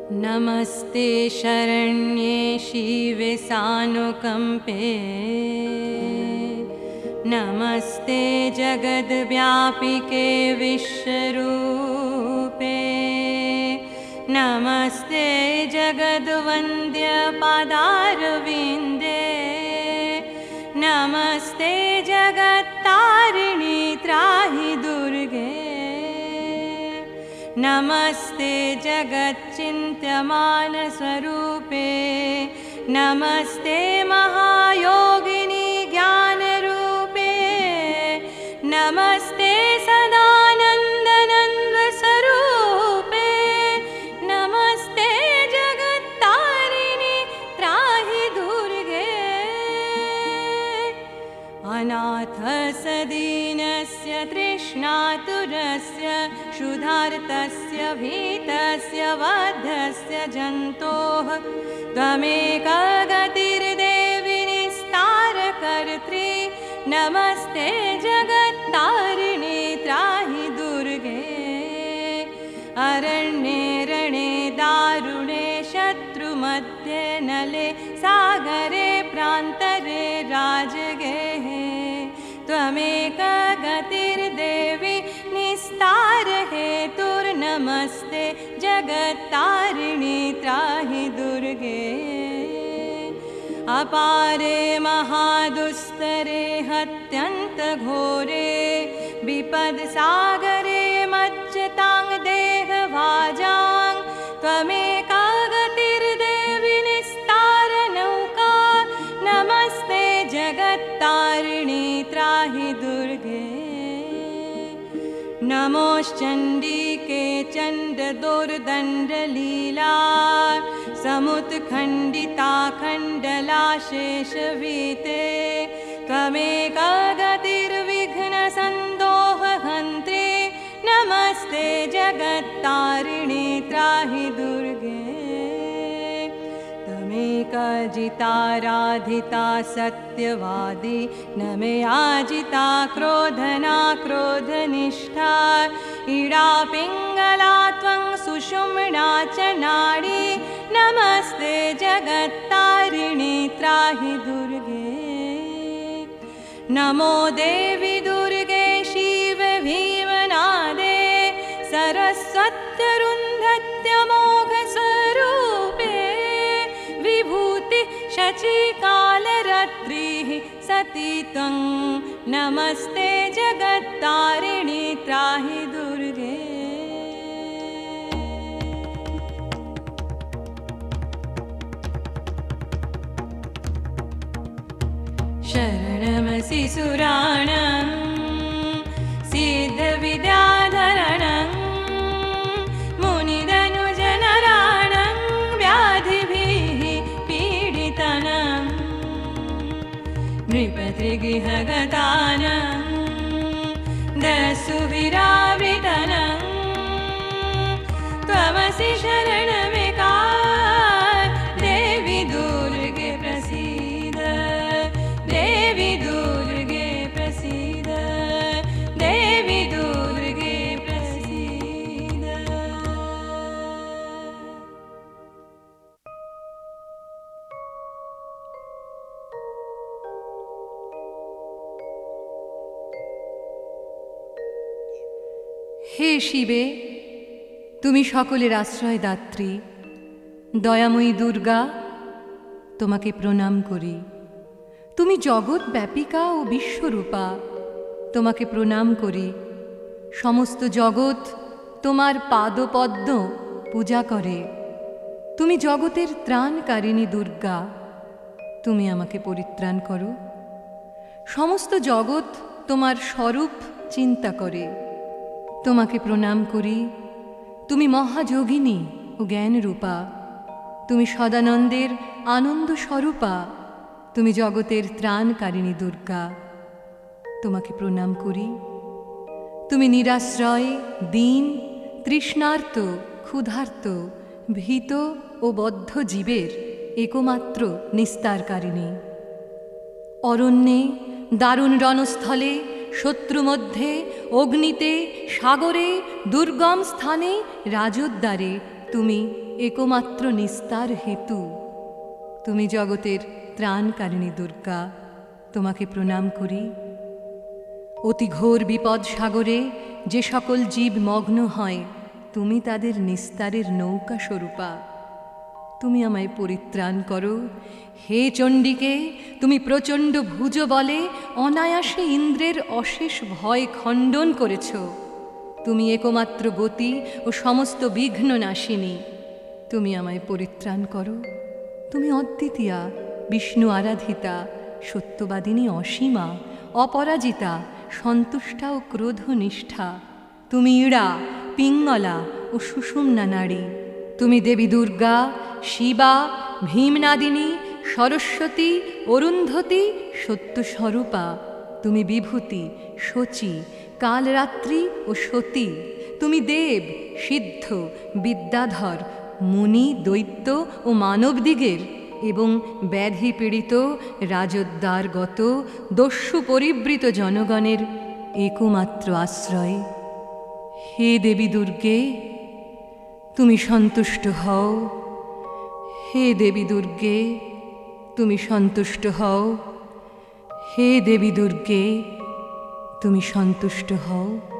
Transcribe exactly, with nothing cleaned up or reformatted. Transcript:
नमस्ते शरण्ये शिवे सानुकंपे, नमस्ते जगद्व्यापिके विश्वरूपे, नमस्ते जगद्वन्द्य पादारविन्दे, नमस्ते जगत्तारिणी त्राहि दुर्गे, नमस्ते जगच्चिन्त्यमान स्वरूपे, नमस्ते महायोगिनी ज्ञानरूपे, नमस्ते सदानन्दनन्द स्वरूपे, नमस्ते जगत्तारिणी त्राहि दुर्गे, अनाथसदीनस्य तृष्णातुरस्य क्षुधार्तस्य भीतस्य वधस्य जन्तोः त्वमेका गतिर्देवि निस्तारकर्त्री, नमस्ते जगत्तारिणी त्राहि दुर्गे, अरण्ये रणे दारुणे शत्रुमध्ये नले सागरे प्रान्तरे राजगेः त्वमेका गतिर्देवि निस्तार हेतुर्नमस्ते जगत्तारिणी त्राहि दुर्गे, अपारे महादुस्तरे हत्यन्तघोरे विपद्सागरे मज्जतां देहभाजां त्वमेका गतिर्देवि निस्तारनौका, नमस्ते जगत्तारिणी त्राहि दुर्गे, नमोश्चण्डिके चण्डदोर्दण्डलीला समुत्खण्डिता खण्डलाशेषवीते, त्वमेका गतिर्विघ्नसन्दोहहन्त्री, नमस्ते जगत्तारिणी त्राहि दुर्गे, त्वमेका जिताराधिता सत्यवादी, न मे आजिता क्रोधना क्रोधनिष्ठा, इडा पिङ्गला त्वं सुषुम्ना च नाडी, नमस्ते जगत्तारिणी त्राहि दुर्गे, नमो देवि दुर्गे शिव भीमनादे सरस्वत्यरुन्धत्यमोघस्वरूपे, विभूति शचीकालरात्रिः सती त्वं, नमस्ते जगत्तारिणी त्राहि दुर्गे, शरणमसि सुराणं सिद्धविद्याधरणं, मुनिधनुजनराणं व्याधिभिः पीडितनं, नृपतिगृहगतानं दस्युविरावृतनं, त्वमसि शरणमेका देवि दुर्गे प्रसीद, देवि दुर्गे प्रसीद, देवि दुर्गे प्रसीद। हे शिवे, তুমি সকলের আশ্রয়দাত্রী, দয়াময়ী দুর্গা, তোমাকে প্রণাম করি। তুমি জগৎ ব্যাপিকা ও বিশ্বরূপা, তোমাকে প্রণাম করি। সমস্ত জগৎ তোমার পাদপদ্ম পূজা করে। তুমি জগতের ত্রাণকারিণী দুর্গা, তুমি আমাকে পরিত্রাণ করো। সমস্ত জগৎ তোমার স্বরূপ চিন্তা করে, তোমাকে প্রণাম করি। তুমি মহাযোগিনী ও জ্ঞানরূপা, তুমি সদানন্দের আনন্দ স্বরূপা, তুমি জগতের ত্রাণকারিণী দুর্গা, তোমাকে প্রণাম করি। তুমি নিরাশ্রয়, দীন, তৃষ্ণার্ত, ক্ষুধার্ত, ভীত ও বদ্ধ জীবের একমাত্র নিস্তারকারিণী। অরণ্যে, দারুণ রণস্থলে, শত্রুমধ্যে, অগ্নিতে, সাগরে, দুর্গম স্থানে, রাজোদ্যারে তুমি একমাত্র নিস্তার হেতু। তুমি জগতের ত্রাণকারিণী দুর্গা, তোমাকে প্রণাম করি। অতি ঘোর বিপদ সাগরে যে সকল জীব মগ্ন হয়, তুমি তাদের নিস্তারের নৌকা স্বরূপা। তুমি আমায় পরিত্রাণ করো। হে চণ্ডিকে, তুমি প্রচণ্ড ভুজ বলে অনায়াসে ইন্দ্রের অশেষ ভয় খণ্ডন করেছ। তুমি একমাত্র গতি ও সমস্ত বিঘ্ন নাশিনী। তুমি আমায় পরিত্রাণ করো। তুমি অদ্বিতীয়া, বিষ্ণু আরাধিতা, সত্যবাদিনী অসীমা, অপরাজিতা, সন্তুষ্টা ও ক্রোধনিষ্ঠা। তুমি ইড়া, পিঙ্গলা ও সুষুম্না নারী। তুমি দেবী দুর্গা, শিবা, ভীমনাদিনী, সরস্বতী, অরুন্ধতী, সত্যস্বরূপা। তুমি বিভূতি, শচী, কালরাত্রি ও সতী। তুমি দেব, সিদ্ধ, বিদ্যাধর, মুনি, দৈত্য ও মানবদিগের এবং ব্যাধি পীড়িত, রাজোদ্দারগত, দস্যু পরিবৃত জনগণের একমাত্র আশ্রয়। হে দেবী দুর্গে, তুমি সন্তুষ্ট হও। হে দেবী দুর্গে, তুমি সন্তুষ্ট হও। হে দেবী দুর্গে, তুমি সন্তুষ্ট হও।